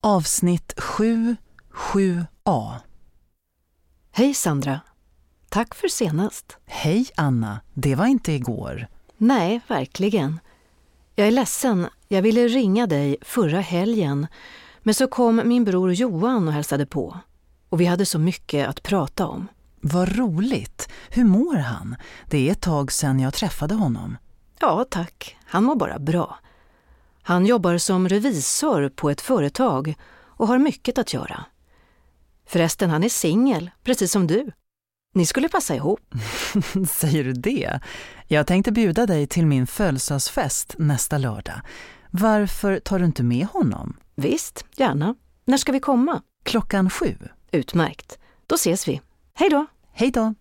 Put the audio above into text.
Avsnitt 7.7a. Hej Sandra. Tack för senast. Hej Anna, det var inte igår. Nej, verkligen. Jag är ledsen. Jag ville ringa dig förra helgen. Men så kom min bror Johan och hälsade på. Och vi hade så mycket att prata om. Vad roligt. Hur mår han? Det är ett tag sedan jag träffade honom. Ja, tack. Han mår bara bra. Han jobbar som revisor på ett företag och har mycket att göra. Förresten, han är singel, precis som du. Ni skulle passa ihop. Säger du det? Jag tänkte bjuda dig till min födelsedagsfest nästa lördag. Varför tar du inte med honom? Visst, gärna. När ska vi komma? 7:00. Utmärkt. Då ses vi. Hej då! Hej då!